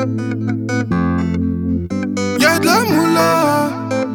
Y'a de la moula,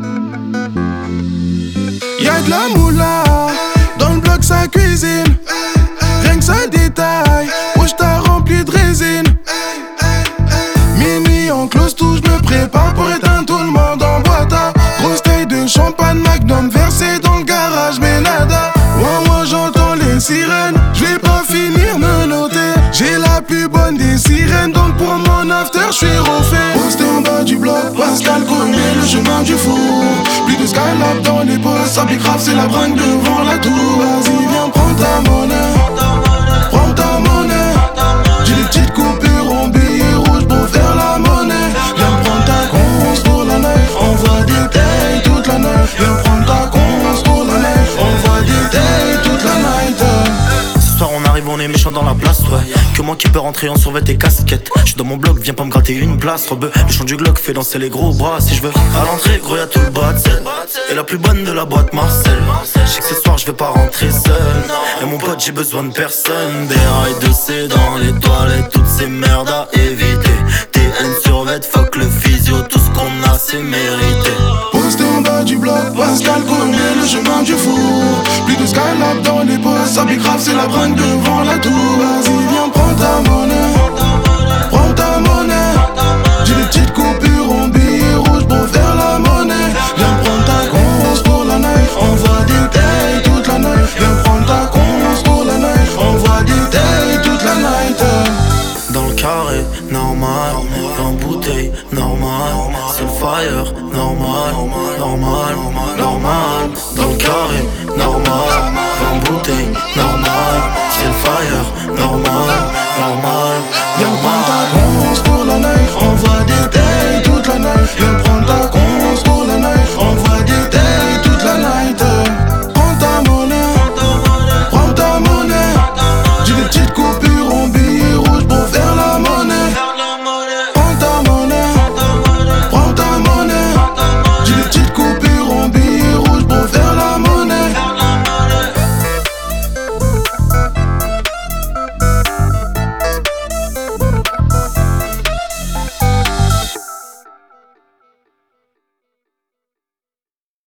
y'a de la moula. Dans le bloc ça cuisine, rien que ça détaille. Wesh t'as rempli de résine. Minuit en close tout, je me prépare pour éteindre tout le monde en boîte à grosse taille de champagne Magnum versé dans le garage mais nada. Moi j'entends les sirènes, je vais pas finir me noter. J'ai la plus bonne des sirènes, donc pour mon after je suis refait. Posté en bas du bloc, Pascal connaît le chemin du four. Plus de Skylab dans les postes, ça grave c'est la bringue devant la tour. Vas-y viens prends ta monnaie, prends ta monnaie. J'ai des petites coupures en billets rouges pour faire la monnaie. Viens prendre ta conce pour la neige, envoie des tailles toute la nuit. Viens prendre ta conce pour la neige, envoie des tailles toute la night. Ce soir on arrive, on est méchant dans la place, ouais. Que moi qui peux rentrer en survêt et casquette. J'suis dans mon bloc, viens pas me gratter une place, rebeu. Le chant du Glock fait danser les gros bras. Si je veux à l'entrée, gros y'a tout le bas de selle. Et la plus bonne de la boîte Marcel. J'sais que ce soir je vais pas rentrer seul. Et mon pote j'ai besoin de personne. Des rails de C dans les toilettes, toutes ces merdes à éviter. TN survêt, fuck le physio, tout ce qu'on a c'est mérité. Posté en bas du bloc, Pascal connaît le chemin du four. Plus de Skylab dans les postes, ça grave c'est la bringue devant la tour. Vas-y viens prends ta monnaie, prends ta monnaie. J'ai des petites coupures en billets rouges pour faire la monnaie. Viens prendre ta conce pour la neige, envoie des tailles toute la nuit. Viens prendre ta conce pour la neige, envoie des tailles toute la night. Dans le carré, normal, 20 bouteilles, normal, c'est le fire, normal, normal, normal. Dans le carré, normal, 20 bouteilles, normal, c'est le fire, normal, normal, Viens prendre ta normal.